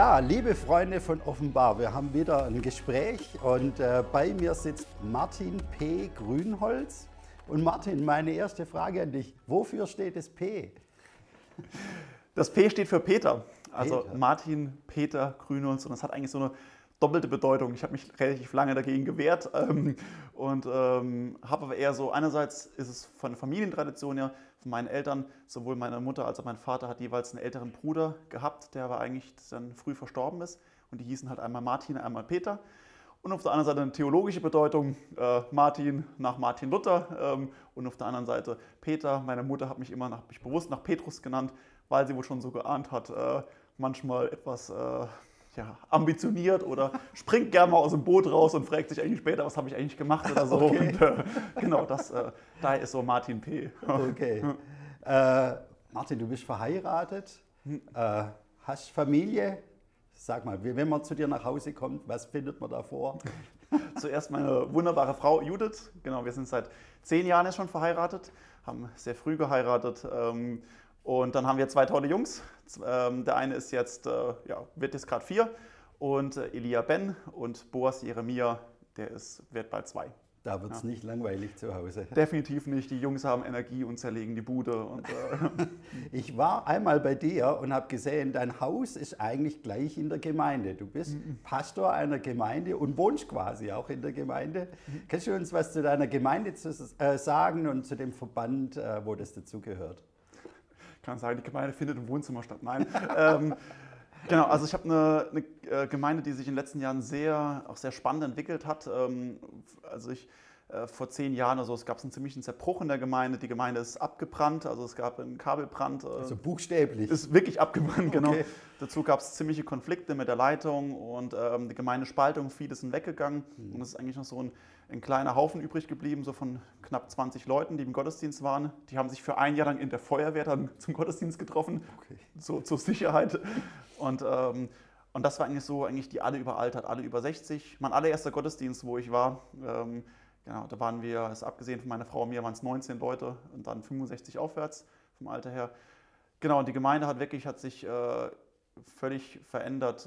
Ja, liebe Freunde von Offenbar, wir haben wieder ein Gespräch und bei mir sitzt Martin P. Grünholz. Und Martin, meine erste Frage an dich, wofür steht das P? Das P steht für Peter, also Peter. Martin Peter Grünholz, und das hat eigentlich so eine doppelte Bedeutung. Ich habe mich relativ lange dagegen gewehrt und habe aber eher so, einerseits ist es von der Familientradition her, von meinen Eltern, sowohl meine Mutter als auch mein Vater hat jeweils einen älteren Bruder gehabt, der aber eigentlich dann früh verstorben ist, und die hießen halt einmal Martin, einmal Peter. Und auf der anderen Seite eine theologische Bedeutung, Martin nach Martin Luther, und auf der anderen Seite Peter. Meine Mutter hat mich immer bewusst nach Petrus genannt, weil sie wohl schon so geahnt hat, manchmal etwas ambitioniert oder springt gerne mal aus dem Boot raus und fragt sich eigentlich später, was habe ich eigentlich gemacht oder so. Okay. Und genau, daher ist so Martin P. Okay. Martin, du bist verheiratet, hast Familie. Sag mal, wenn man zu dir nach Hause kommt, was findet man da vor? Zuerst meine wunderbare Frau Judith. Genau, wir sind seit 10 Jahren jetzt schon verheiratet, haben sehr früh geheiratet. Und dann haben wir 2 tolle Jungs. Der eine ist jetzt, wird jetzt gerade 4, und Elia Ben, und Boas Jeremia, wird bald 2. Da wird es nicht langweilig zu Hause. Definitiv nicht. Die Jungs haben Energie und zerlegen die Bude. Und, Ich war einmal bei dir und habe gesehen, dein Haus ist eigentlich gleich in der Gemeinde. Du bist Pastor einer Gemeinde und wohnst quasi auch in der Gemeinde. Kannst du uns was zu deiner Gemeinde sagen und zu dem Verband, wo das dazugehört? Ich kann sagen, die Gemeinde findet im Wohnzimmer statt. Nein. Genau, also ich habe eine Gemeinde, die sich in den letzten Jahren auch sehr spannend entwickelt hat. Vor 10 Jahren oder so, es gab einen ziemlichen Zerbruch in der Gemeinde. Die Gemeinde ist abgebrannt, also es gab einen Kabelbrand. Also buchstäblich. Ist wirklich abgebrannt, genau. Okay. Dazu gab es ziemliche Konflikte mit der Leitung und die Gemeindespaltung, viele sind weggegangen. Und es ist eigentlich noch so ein kleiner Haufen übrig geblieben, so von knapp 20 Leuten, die im Gottesdienst waren. Die haben sich für 1 Jahr lang in der Feuerwehr dann zum Gottesdienst getroffen, Okay. so zur Sicherheit. Und das war eigentlich so, die alle überaltert, alle über 60. Mein allererster Gottesdienst, wo ich war, genau, da waren wir, also abgesehen von meiner Frau und mir, waren es 19 Leute und dann 65 aufwärts vom Alter her. Genau, und die Gemeinde hat sich völlig verändert.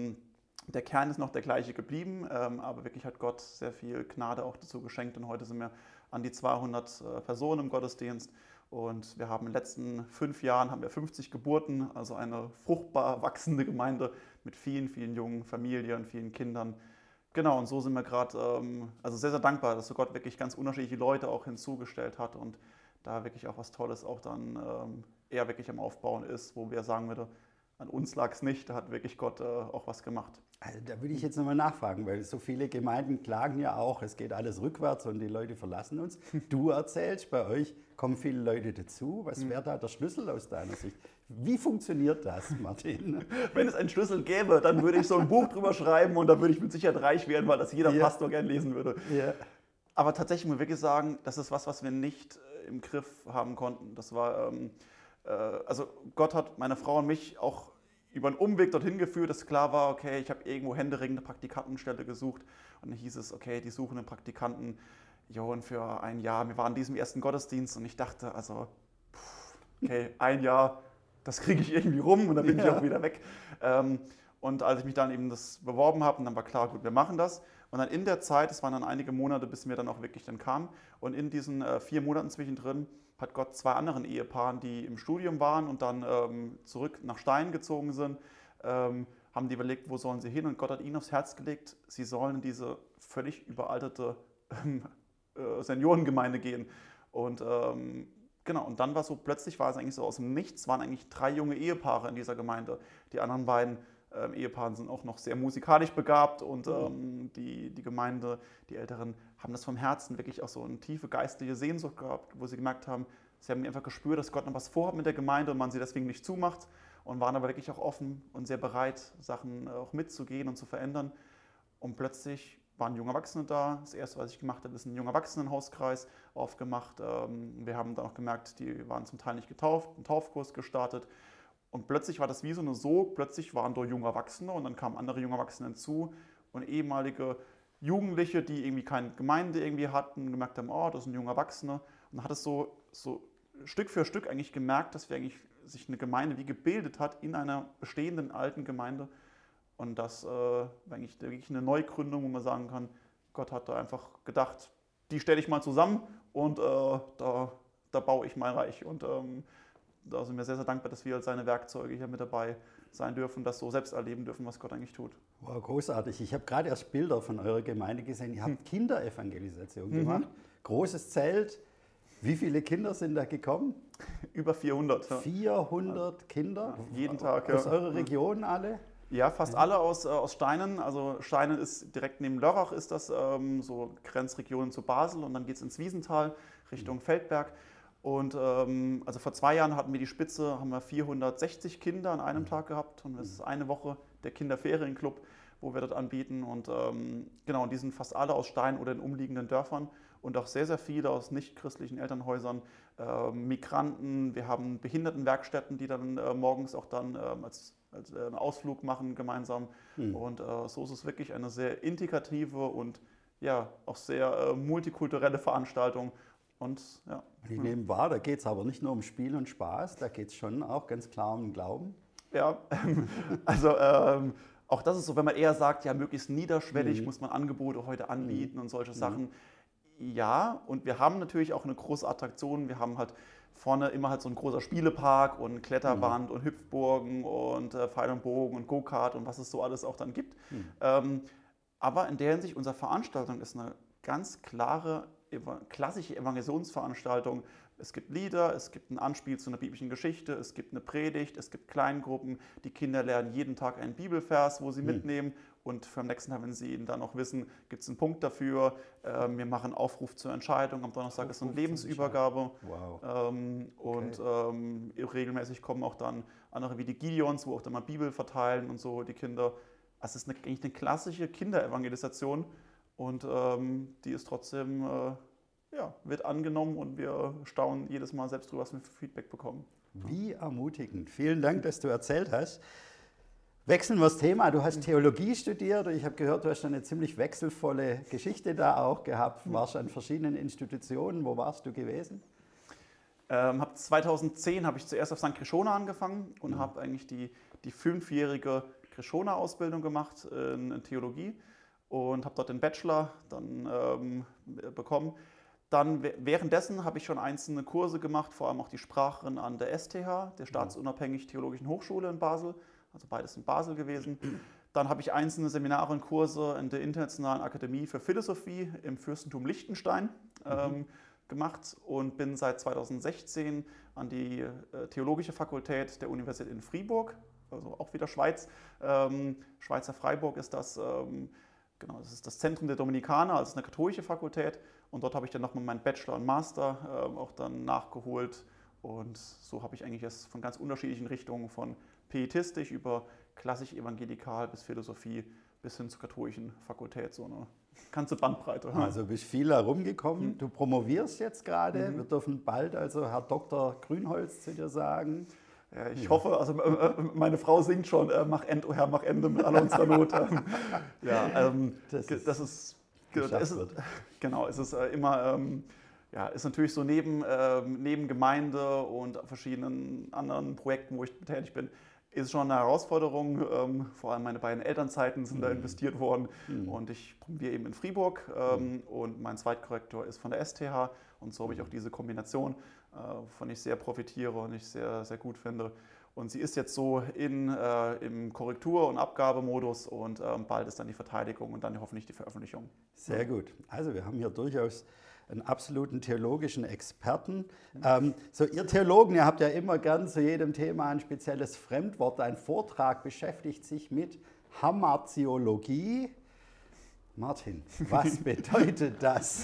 Der Kern ist noch der gleiche geblieben, aber wirklich hat Gott sehr viel Gnade auch dazu geschenkt, und heute sind wir an die 200 Personen im Gottesdienst. Und wir haben in den letzten 5 Jahren 50 Geburten, also eine fruchtbar wachsende Gemeinde mit vielen, vielen jungen Familien, vielen Kindern. Genau, und so sind wir gerade sehr, sehr dankbar, dass so Gott wirklich ganz unterschiedliche Leute auch hinzugestellt hat und da wirklich auch was Tolles auch dann eher wirklich am Aufbauen ist, wo wir sagen würden, an uns lag es nicht, da hat wirklich Gott auch was gemacht. Also da würde ich jetzt nochmal nachfragen, weil so viele Gemeinden klagen ja auch, es geht alles rückwärts und die Leute verlassen uns. Du erzählst, bei euch kommen viele Leute dazu. Was wäre da der Schlüssel aus deiner Sicht? Wie funktioniert das, Martin? Wenn es einen Schlüssel gäbe, dann würde ich so ein Buch drüber schreiben und da würde ich mit Sicherheit reich werden, weil das jeder Pastor gern lesen würde. Ja. Aber tatsächlich muss ich wirklich sagen, das ist was wir nicht im Griff haben konnten. Das war, also Gott hat meine Frau und mich auch über einen Umweg dorthin geführt, dass klar war, okay, ich habe irgendwo händeringend eine Praktikantenstelle gesucht, und dann hieß es, okay, die suchen einen Praktikanten, und für 1 Jahr. Wir waren in diesem ersten Gottesdienst und ich dachte, also, okay, 1 Jahr, das kriege ich irgendwie rum und dann bin ich auch wieder weg. Und als ich mich dann eben das beworben habe, und dann war klar, gut, wir machen das. Und dann in der Zeit, es waren dann einige Monate, bis mir dann auch wirklich dann kam, und in diesen 4 Monaten zwischendrin hat Gott 2 anderen Ehepaaren, die im Studium waren und dann zurück nach Stein gezogen sind, haben die überlegt, wo sollen sie hin, und Gott hat ihnen aufs Herz gelegt, sie sollen in diese völlig überalterte Seniorengemeinde gehen. Und genau, und dann plötzlich war es eigentlich so aus dem Nichts, waren eigentlich 3 junge Ehepaare in dieser Gemeinde. Die anderen beiden Ehepaare sind auch noch sehr musikalisch begabt, und die Gemeinde, die Älteren, haben das vom Herzen wirklich auch so eine tiefe geistliche Sehnsucht gehabt, wo sie gemerkt haben, sie haben einfach gespürt, dass Gott noch was vorhat mit der Gemeinde und man sie deswegen nicht zumacht, und waren aber wirklich auch offen und sehr bereit, Sachen auch mitzugehen und zu verändern. Und plötzlich waren junge Erwachsene da. Das erste, was ich gemacht habe, ist ein junger Erwachsenenhauskreis aufgemacht. Wir haben dann auch gemerkt, die waren zum Teil nicht getauft, einen Taufkurs gestartet. Und plötzlich war das wie so eine Sog, plötzlich waren da junge Erwachsene und dann kamen andere junge Erwachsene hinzu und ehemalige Jugendliche, die irgendwie keine Gemeinde irgendwie hatten, gemerkt haben, oh, das sind junge Erwachsene. Und dann hat es so Stück für Stück eigentlich gemerkt, dass sich eine Gemeinde wie gebildet hat in einer bestehenden alten Gemeinde. Und das war eigentlich wirklich eine Neugründung, wo man sagen kann, Gott hat da einfach gedacht, die stelle ich mal zusammen und da baue ich mein Reich. Und da sind wir sehr, sehr dankbar, dass wir als seine Werkzeuge hier mit dabei sein dürfen, das so selbst erleben dürfen, was Gott eigentlich tut. Wow, großartig. Ich habe gerade erst Bilder von eurer Gemeinde gesehen. Ihr habt Kinderevangelisation gemacht. Großes Zelt. Wie viele Kinder sind da gekommen? Über 400. Ja. 400 Kinder? Jeden Tag. Aus eurer Region alle? Ja, fast alle aus Steinen. Also Steinen ist direkt neben Lörrach, ist das so Grenzregion zu Basel, und dann geht es ins Wiesental Richtung Feldberg. Und also vor 2 Jahren hatten wir die Spitze, haben wir 460 Kinder an einem Tag gehabt, und es ist eine Woche der Kinderferienclub, wo wir das anbieten. Und genau, die sind fast alle aus Stein oder in umliegenden Dörfern und auch sehr, sehr viele aus nichtchristlichen Elternhäusern, Migranten. Wir haben Behindertenwerkstätten, die dann morgens auch dann als einen Ausflug machen gemeinsam. Und so ist es wirklich eine sehr integrative und ja auch sehr multikulturelle Veranstaltung. Und, ja. Ich nehme wahr, da geht es aber nicht nur um Spiel und Spaß, da geht es schon auch ganz klar um den Glauben. Ja, also auch das ist so, wenn man eher sagt, ja, möglichst niederschwellig muss man Angebote heute anbieten und solche Sachen. Ja, und wir haben natürlich auch eine große Attraktion. Wir haben halt vorne immer halt so ein großer Spielepark und Kletterwand und Hüpfburgen und Pfeil und Bogen und Go-Kart und was es so alles auch dann gibt. Aber in der Hinsicht, unsere Veranstaltung ist eine ganz klare, klassische Evangelisationsveranstaltung. Es gibt Lieder, es gibt ein Anspiel zu einer biblischen Geschichte, es gibt eine Predigt, es gibt Kleingruppen. Die Kinder lernen jeden Tag einen Bibelvers, wo sie mitnehmen. Und für am nächsten Tag, wenn sie ihn dann auch wissen, gibt es einen Punkt dafür. Wir machen Aufruf zur Entscheidung. Am Donnerstag ist eine Lebensübergabe. Wow. Und regelmäßig kommen auch dann andere wie die Gideons, wo auch dann mal Bibel verteilen und so die Kinder. Also es ist eigentlich eine klassische Kinderevangelisation. Und die ist trotzdem, wird angenommen, und wir staunen jedes Mal selbst drüber, was wir für Feedback bekommen. Wie ermutigend. Vielen Dank, dass du erzählt hast. Wechseln wir das Thema. Du hast Theologie studiert. Ich habe gehört, du hast eine ziemlich wechselvolle Geschichte da auch gehabt. Warst an verschiedenen Institutionen. Wo warst du gewesen? 2010 habe ich zuerst auf St. Krishona angefangen und habe eigentlich die 5-jährige Krishona-Ausbildung gemacht in Theologie und habe dort den Bachelor dann bekommen. Dann währenddessen habe ich schon einzelne Kurse gemacht, vor allem auch die Sprachen an der STH, der Staatsunabhängigen Theologischen Hochschule in Basel, also beides in Basel gewesen. Dann habe ich einzelne Seminare und Kurse in der Internationalen Akademie für Philosophie im Fürstentum Liechtenstein gemacht und bin seit 2016 an die Theologische Fakultät der Universität in Fribourg, also auch wieder Schweiz. Schweizer Freiburg ist das. Genau, das ist das Zentrum der Dominikaner, also eine katholische Fakultät. Und dort habe ich dann nochmal meinen Bachelor und Master auch dann nachgeholt. Und so habe ich eigentlich erst von ganz unterschiedlichen Richtungen, von pietistisch über klassisch evangelikal bis Philosophie bis hin zur katholischen Fakultät, so eine ganze Bandbreite. Also bist viel herumgekommen. Du promovierst jetzt gerade. Wir dürfen bald also Herr Dr. Grünholz zu dir sagen. Ja, ich hoffe, also meine Frau singt schon, mach End, oh Herr, mach Ende mit aller unserer Not. Das ist genau, es ist immer, ist natürlich so neben Gemeinde und verschiedenen anderen Projekten, wo ich tätig bin, ist schon eine Herausforderung. Vor allem meine beiden Elternzeiten sind da investiert worden und ich promoviere eben in Fribourg und mein Zweitkorrektor ist von der STH, und so habe ich auch diese Kombination, wovon ich sehr profitiere und ich sehr, sehr gut finde. Und sie ist jetzt so im Korrektur- und Abgabemodus, und bald ist dann die Verteidigung und dann hoffentlich die Veröffentlichung. Sehr gut. Also wir haben hier durchaus einen absoluten theologischen Experten. Ihr Theologen, ihr habt ja immer gern zu jedem Thema ein spezielles Fremdwort. Ein Vortrag beschäftigt sich mit Hamartiologie. Martin, was bedeutet das?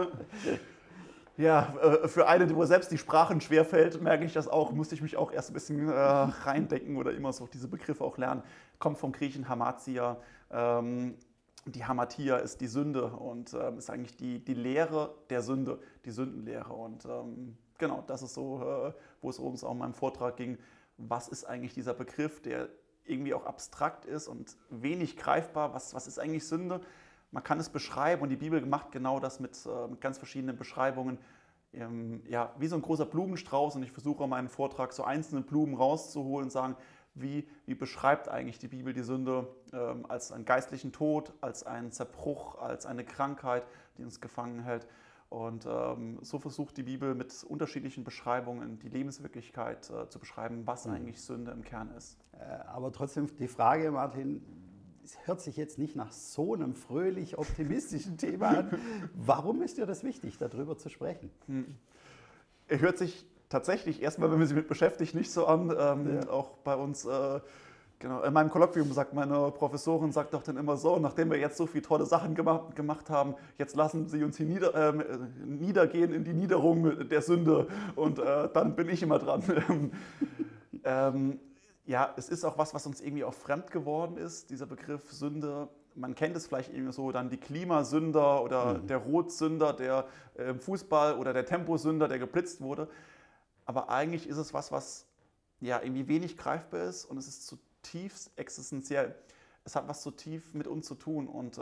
Ja, für eine, wo selbst die Sprachen schwerfällt, merke ich das auch, musste ich mich auch erst ein bisschen reindenken oder immer so diese Begriffe auch lernen. Kommt vom Griechischen Hamatia. Die Hamatia ist die Sünde und ist eigentlich die Lehre der Sünde, die Sündenlehre. Und genau, das ist so, wo es uns auch in meinem Vortrag ging. Was ist eigentlich dieser Begriff, der irgendwie auch abstrakt ist und wenig greifbar? Was ist eigentlich Sünde? Man kann es beschreiben, und die Bibel macht genau das mit ganz verschiedenen Beschreibungen. Wie so ein großer Blumenstrauß, und ich versuche in meinem Vortrag so einzelne Blumen rauszuholen und sagen, wie beschreibt eigentlich die Bibel die Sünde als einen geistlichen Tod, als einen Zerbruch, als eine Krankheit, die uns gefangen hält. Und so versucht die Bibel mit unterschiedlichen Beschreibungen die Lebenswirklichkeit zu beschreiben, was eigentlich Sünde im Kern ist. Aber trotzdem die Frage, Martin, es hört sich jetzt nicht nach so einem fröhlich optimistischen Thema an. Warum ist dir das wichtig, darüber zu sprechen? Er hört sich tatsächlich erstmal, wenn man sich mit beschäftigt, nicht so an. Auch bei uns, genau, in meinem Kolloquium sagt meine Professorin, sagt doch dann immer so, nachdem wir jetzt so viele tolle Sachen gemacht haben, jetzt lassen Sie uns hier niedergehen in die Niederung der Sünde und dann bin ich immer dran. Ja, es ist auch was uns irgendwie auch fremd geworden ist, dieser Begriff Sünde. Man kennt es vielleicht irgendwie so, dann die Klimasünder oder der Rotsünder, der im Fußball oder der Temposünder, der geblitzt wurde. Aber eigentlich ist es was ja irgendwie wenig greifbar ist und es ist zutiefst existenziell. Es hat was so tief mit uns zu tun und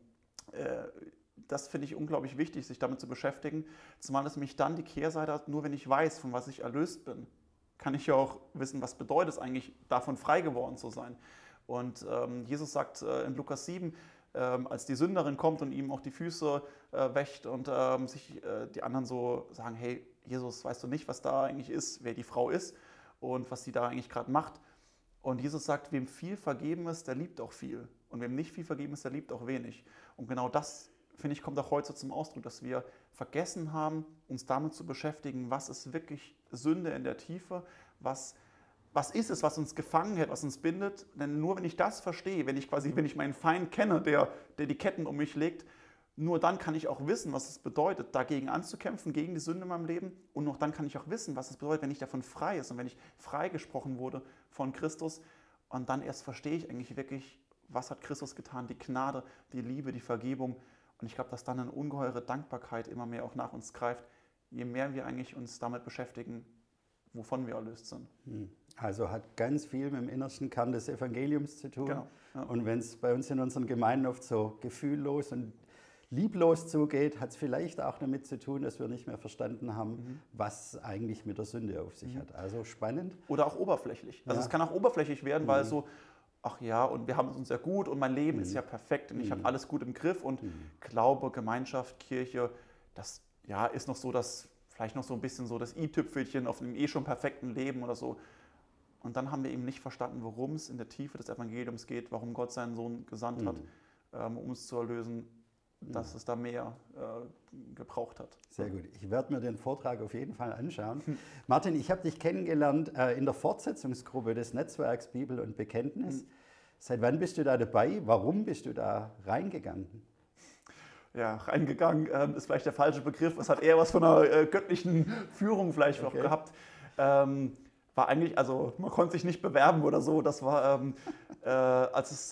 das finde ich unglaublich wichtig, sich damit zu beschäftigen. Zumal es mich dann die Kehrseite hat, nur wenn ich weiß, von was ich erlöst bin, kann ich ja auch wissen, was bedeutet es eigentlich, davon frei geworden zu sein. Und Jesus sagt in Lukas 7, als die Sünderin kommt und ihm auch die Füße wäscht und sich die anderen so sagen, hey, Jesus, weißt du nicht, was da eigentlich ist, wer die Frau ist und was sie da eigentlich gerade macht. Und Jesus sagt, wem viel vergeben ist, der liebt auch viel. Und wem nicht viel vergeben ist, der liebt auch wenig. Und genau das, finde ich, kommt auch heute zum Ausdruck, dass wir vergessen haben, uns damit zu beschäftigen, was ist wirklich Sünde in der Tiefe, was ist es, was uns gefangen hält, was uns bindet. Denn nur wenn ich das verstehe, wenn ich meinen Feind kenne, der die Ketten um mich legt, nur dann kann ich auch wissen, was es bedeutet, dagegen anzukämpfen, gegen die Sünde in meinem Leben. Und noch dann kann ich auch wissen, was es bedeutet, wenn ich davon frei ist und wenn ich freigesprochen wurde von Christus. Und dann erst verstehe ich eigentlich wirklich, was hat Christus getan, die Gnade, die Liebe, die Vergebung. Und ich glaube, dass dann eine ungeheure Dankbarkeit immer mehr auch nach uns greift, je mehr wir eigentlich uns damit beschäftigen, wovon wir erlöst sind. Also hat ganz viel mit dem innersten Kern des Evangeliums zu tun. Genau, ja. Und wenn es bei uns in unseren Gemeinden oft so gefühllos und lieblos zugeht, hat es vielleicht auch damit zu tun, dass wir nicht mehr verstanden haben, was eigentlich mit der Sünde auf sich hat. Also spannend. Oder auch oberflächlich. Also es kann auch oberflächlich werden, weil so, ach ja, und wir haben es uns ja gut und mein Leben ist ja perfekt und ich habe alles gut im Griff und Glaube, Gemeinschaft, Kirche, das ja, ist noch so vielleicht noch so ein bisschen so das i-Tüpfelchen auf einem schon perfekten Leben oder so. Und dann haben wir eben nicht verstanden, worum es in der Tiefe des Evangeliums geht, warum Gott seinen Sohn gesandt hat, um uns zu erlösen, dass es da mehr gebraucht hat. Sehr gut. Ich werde mir den Vortrag auf jeden Fall anschauen. Martin, ich habe dich kennengelernt in der Fortsetzungsgruppe des Netzwerks Bibel und Bekenntnis. Seit wann bist du da dabei? Warum bist du da reingegangen? Ja, reingegangen ist vielleicht der falsche Begriff. Es hat eher was von einer göttlichen Führung vielleicht auch gehabt. War eigentlich, also man konnte sich nicht bewerben oder so. Das war, als es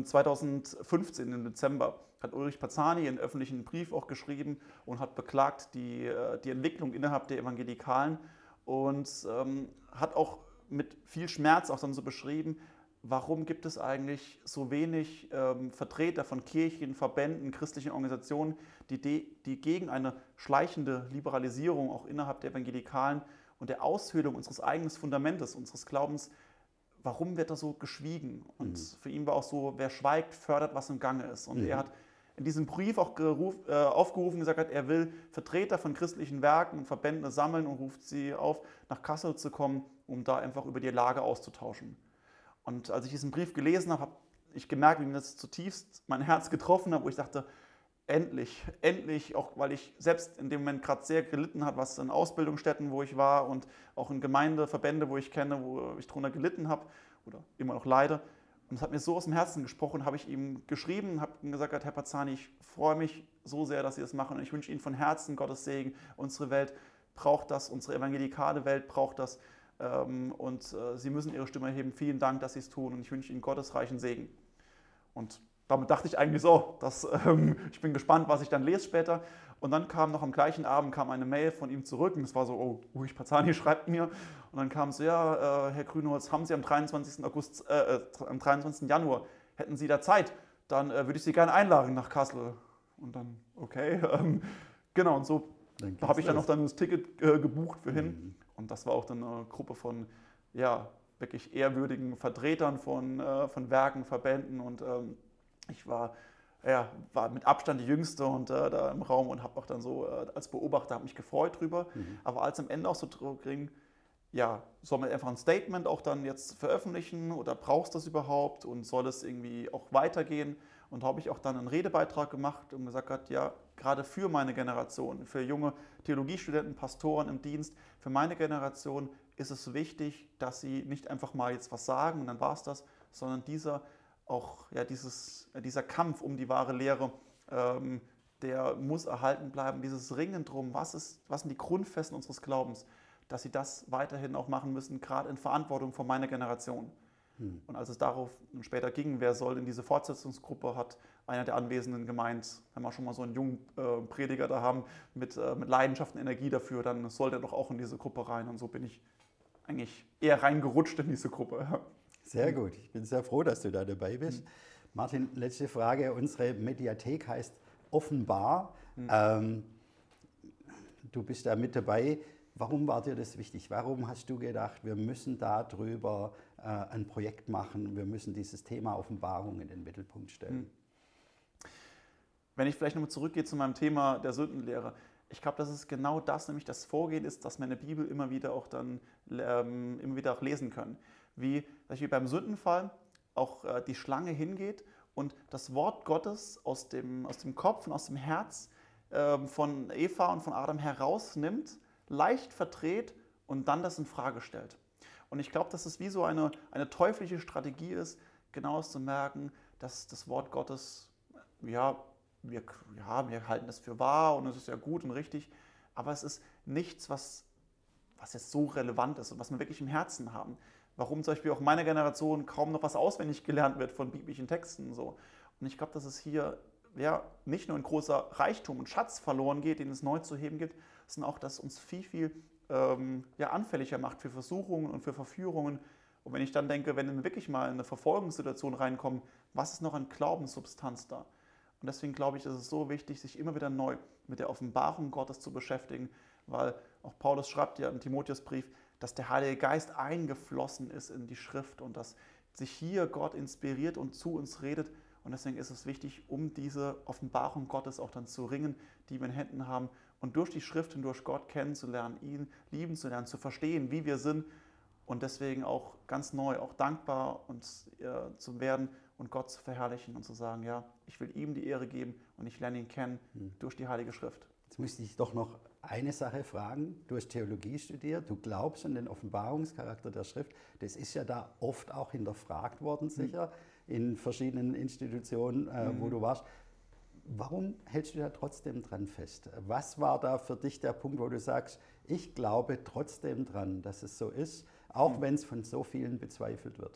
2015 im Dezember hat Ulrich Parzani einen öffentlichen Brief auch geschrieben und hat beklagt die Entwicklung innerhalb der Evangelikalen und hat auch mit viel Schmerz auch dann so beschrieben, warum gibt es eigentlich so wenig Vertreter von Kirchen, Verbänden, christlichen Organisationen, die gegen eine schleichende Liberalisierung auch innerhalb der Evangelikalen und der Aushöhlung unseres eigenen Fundamentes, unseres Glaubens, warum wird da so geschwiegen? Und für ihn war auch so, wer schweigt, fördert, was im Gange ist. Und er hat in diesem Brief auch aufgerufen, gesagt hat, er will Vertreter von christlichen Werken und Verbänden sammeln und ruft sie auf, nach Kassel zu kommen, um da einfach über die Lage auszutauschen. Und als ich diesen Brief gelesen habe, habe ich gemerkt, wie mir das zutiefst mein Herz getroffen hat, wo ich dachte, endlich, auch weil ich selbst in dem Moment gerade sehr gelitten habe, was in Ausbildungsstätten, wo ich war und auch in Verbände, wo ich kenne, wo ich drunter gelitten habe oder immer noch leide. Und es hat mir so aus dem Herzen gesprochen, habe ich ihm geschrieben, habe ihm gesagt, Herr Parzani, ich freue mich so sehr, dass Sie das machen und ich wünsche Ihnen von Herzen Gottes Segen. Unsere Welt braucht das, unsere evangelikale Welt braucht das. Und Sie müssen Ihre Stimme erheben. Vielen Dank, dass Sie es tun und ich wünsche Ihnen Gottes reichen Segen. Und damit dachte ich eigentlich so, ich bin gespannt, was ich dann lese später. Und dann kam noch am gleichen Abend eine Mail von ihm zurück und es war so, oh, Ulrich Parzani schreibt mir. Und dann kam es so, ja, Herr Grünholz, haben Sie am 23. Januar, hätten Sie da Zeit, dann würde ich Sie gerne einladen nach Kassel. Und dann, okay, genau, und so habe ich dann noch das Ticket gebucht für hin. Und das war auch dann eine Gruppe von wirklich ehrwürdigen Vertretern von Werken, Verbänden und ich war mit Abstand die Jüngste und da im Raum und habe auch dann so als Beobachter mich gefreut drüber. Aber als am Ende auch so ging, ja, soll man einfach ein Statement auch dann jetzt veröffentlichen oder brauchst du das überhaupt und soll es irgendwie auch weitergehen? Und da habe ich auch dann einen Redebeitrag gemacht und gesagt, ja, gerade für meine Generation, für junge Theologiestudenten, Pastoren im Dienst, für meine Generation ist es wichtig, dass sie nicht einfach mal jetzt was sagen und dann war es das, sondern dieser Kampf um die wahre Lehre, der muss erhalten bleiben. Dieses Ringen drum, was sind die Grundfesten unseres Glaubens, dass sie das weiterhin auch machen müssen, gerade in Verantwortung von meiner Generation. Und als es darauf später ging, wer soll in diese Fortsetzungsgruppe, hat einer der Anwesenden gemeint, wenn wir schon mal so einen jungen Prediger da haben, mit Leidenschaft und Energie dafür, dann soll der doch auch in diese Gruppe rein. Und so bin ich eigentlich eher reingerutscht in diese Gruppe. Sehr gut, ich bin sehr froh, dass du da dabei bist. Martin, letzte Frage. Unsere Mediathek heißt Offenbar. Du bist da mit dabei. Warum war dir das wichtig? Warum hast du gedacht, wir müssen darüber ein Projekt machen, wir müssen dieses Thema Offenbarung in den Mittelpunkt stellen? Wenn ich vielleicht nochmal zurückgehe zu meinem Thema der Sündenlehre. Ich glaube, das ist genau das, nämlich das Vorgehen ist, dass wir in der Bibel immer wieder auch lesen können. Wie beim Sündenfall auch die Schlange hingeht und das Wort Gottes aus dem Kopf und aus dem Herz von Eva und von Adam herausnimmt, leicht verdreht und dann das in Frage stellt. Und ich glaube, dass es wie so eine teuflische Strategie ist, genau zu merken, dass das Wort Gottes, wir halten das für wahr und es ist ja gut und richtig, aber es ist nichts, was jetzt so relevant ist und was wir wirklich im Herzen haben. Warum zum Beispiel auch meine Generation kaum noch was auswendig gelernt wird von biblischen Texten. So. Und ich glaube, dass es hier nicht nur ein großer Reichtum und Schatz verloren geht, den es neu zu heben gibt, sondern auch, dass es uns viel anfälliger macht für Versuchungen und für Verführungen. Und wenn ich dann denke, wenn wir wirklich mal in eine Verfolgungssituation reinkommen, was ist noch an Glaubenssubstanz da? Und deswegen glaube ich, ist es so wichtig, sich immer wieder neu mit der Offenbarung Gottes zu beschäftigen, weil auch Paulus schreibt ja im Timotheusbrief, dass der Heilige Geist eingeflossen ist in die Schrift und dass sich hier Gott inspiriert und zu uns redet. Und deswegen ist es wichtig, um diese Offenbarung Gottes auch dann zu ringen, die wir in Händen haben und durch die Schrift und durch Gott kennenzulernen, ihn lieben zu lernen, zu verstehen, wie wir sind und deswegen auch ganz neu, auch dankbar zu werden und Gott zu verherrlichen und zu sagen, ja, ich will ihm die Ehre geben und ich lerne ihn kennen durch die Heilige Schrift. Jetzt müsste ich doch noch eine Sache fragen. Du hast Theologie studiert, du glaubst an den Offenbarungscharakter der Schrift. Das ist ja da oft auch hinterfragt worden, sicher, in verschiedenen Institutionen, wo du warst. Warum hältst du da trotzdem dran fest? Was war da für dich der Punkt, wo du sagst, ich glaube trotzdem dran, dass es so ist, auch wenn es von so vielen bezweifelt wird?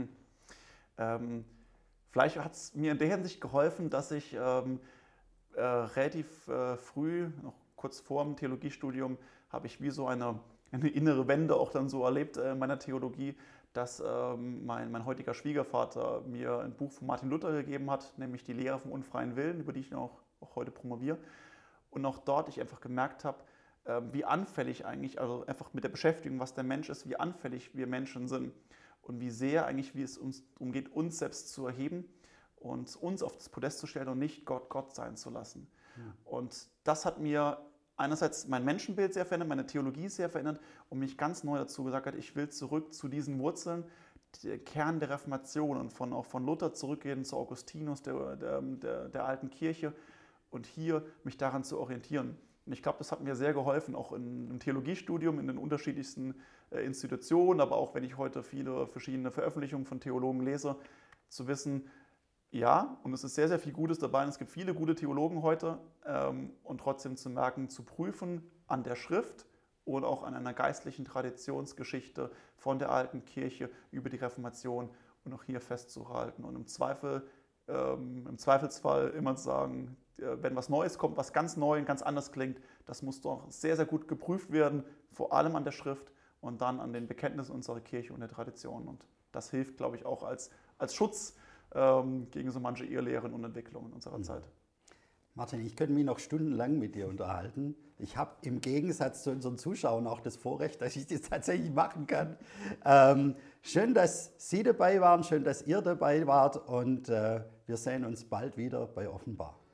Vielleicht hat es mir in der Hinsicht geholfen, dass ich relativ früh, noch kurz vor dem Theologiestudium, habe ich wie so eine innere Wende auch dann so erlebt in meiner Theologie, dass mein heutiger Schwiegervater mir ein Buch von Martin Luther gegeben hat, nämlich die Lehre vom unfreien Willen, über die ich auch heute promoviere. Und auch dort ich einfach gemerkt habe, wie anfällig eigentlich, also einfach mit der Beschäftigung, was der Mensch ist, wie anfällig wir Menschen sind und wie sehr eigentlich, wie es uns umgeht, uns selbst zu erheben und uns auf das Podest zu stellen und nicht Gott sein zu lassen. Und das hat mir einerseits mein Menschenbild sehr verändert, meine Theologie sehr verändert und mich ganz neu dazu gesagt hat, ich will zurück zu diesen Wurzeln, der Kern der Reformation und auch von Luther zurückgehen zu Augustinus, der alten Kirche und hier mich daran zu orientieren. Und ich glaube, das hat mir sehr geholfen, auch im Theologiestudium, in den unterschiedlichsten Institutionen, aber auch wenn ich heute viele verschiedene Veröffentlichungen von Theologen lese, zu wissen, ja, und es ist sehr, sehr viel Gutes dabei und es gibt viele gute Theologen heute und trotzdem zu merken, zu prüfen an der Schrift und auch an einer geistlichen Traditionsgeschichte von der alten Kirche über die Reformation und auch hier festzuhalten und im Zweifelsfall immer zu sagen, wenn was Neues kommt, was ganz neu und ganz anders klingt, das muss doch sehr, sehr gut geprüft werden, vor allem an der Schrift und dann an den Bekenntnissen unserer Kirche und der Tradition. Und das hilft, glaube ich, auch als Schutz gegen so manche Irrlehren und Entwicklungen unserer Zeit. Martin, ich könnte mich noch stundenlang mit dir unterhalten. Ich habe im Gegensatz zu unseren Zuschauern auch das Vorrecht, dass ich das tatsächlich machen kann. Schön, dass Sie dabei waren, schön, dass ihr dabei wart und wir sehen uns bald wieder bei Offenbar.